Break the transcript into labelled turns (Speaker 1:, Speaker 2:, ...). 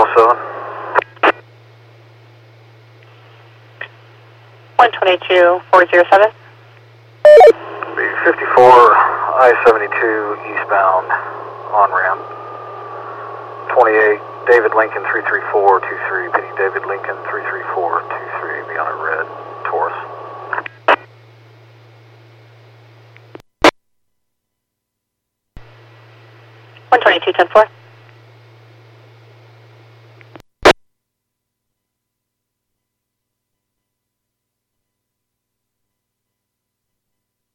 Speaker 1: 107.
Speaker 2: 122-407.
Speaker 1: Be 54 I-72 eastbound on ramp. 28 David Lincoln 33423. Penny David Lincoln 33423. Be on a red Taurus.
Speaker 2: 122-10-4.